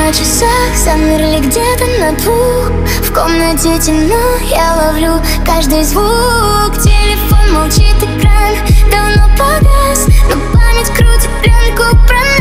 на часах замерли где-то на двух. В комнате темно, я ловлю каждый звук. Телефон молчит, экран давно погас, но память крутит пленку про нас.